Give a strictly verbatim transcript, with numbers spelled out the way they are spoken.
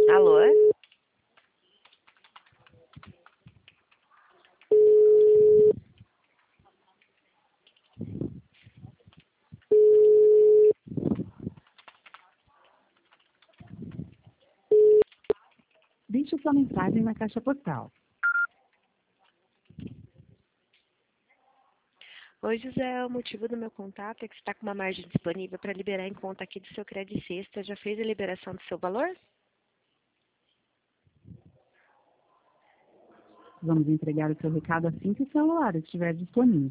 Alô? Deixe sua mensagem na caixa postal. Oi, José, o motivo do meu contato é que você está com uma margem disponível para liberar em conta aqui do seu crédito sexta. Já fez a liberação do seu valor? Vamos entregar o seu recado assim que o celular estiver disponível.